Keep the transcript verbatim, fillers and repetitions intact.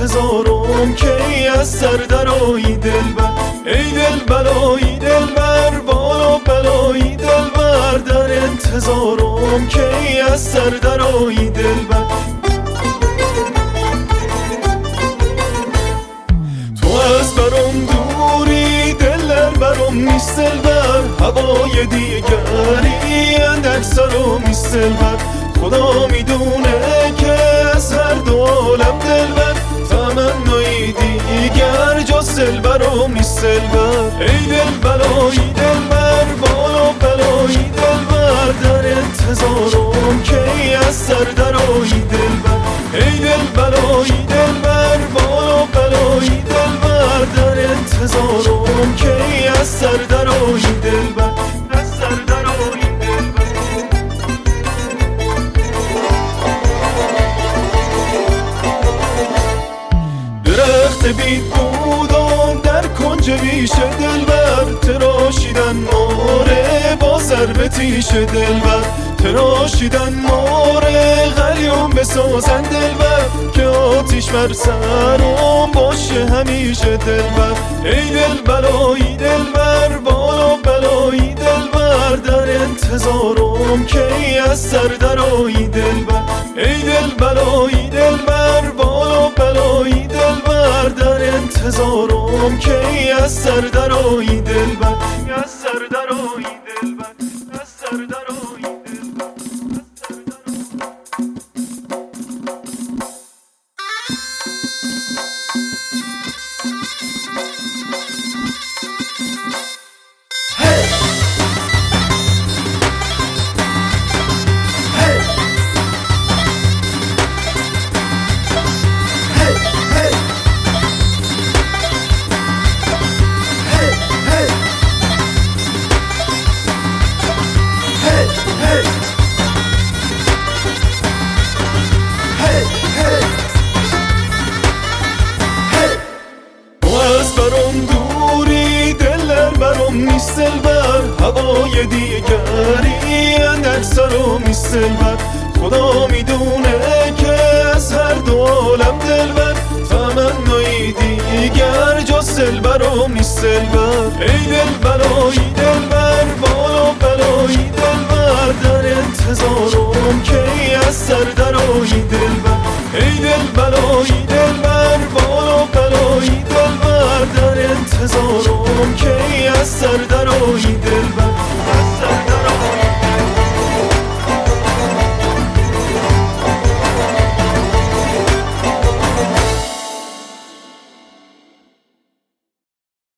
انتظارم کی از سر درآیی دلبر. ای دلبر ای دلبر بالا بلایی دلبر، در انتظارم کی از سر درآیی دلبر. تو از برام دوری دلر برام نیست دلبر، هوای دیگری اندک سرم نیست دلبر. خدا میدونه که از هر دو عالم دلبر، تمنایی دیگر جز دلبرم نیست دلبر. ای دلبر ای دلبر بالا بلایی دلبر، در انتظارم کی از سر درآیی دلبر. ای دلبر ای دلبر بالا بلایی دلبر، در انتظارم کی از سر درآیی دلبر. از سر درآیی دلبر. درخت بید بودم در کنج بیشه دلبر، تراشیدن ماره با ضرب تیشه دلبر. تراشیدن ماره غلیون بسازن دلبر، که آتیش بر سرم باشه همیشه دلبر. ای دلبر ای دلبر بالا بلایی دلبر، در انتظارم کی از سر درآیی دلبر. ای دلبر ای دلبر بالا بلایی دلبر، در انتظارم کی از سر درآیی دلبر. از سر درآیی دلبر. از سر درآیی دلبر. نیست دلبر، هوای دیگری اندک سرم نیست دلبر. خدا میدونه که از هر دو عالم دلبر، تمنایی دیگر جز دلبرم نیست دلبر. ای دلبر ای دلبر بالا بلایی دلبر، در انتظارم کی از سر درآیی دلبر. ای دلبر ای دلبر بالا بلایی دلبر، در انتظارم کی از سر درآیی دلبر. از سر درآیی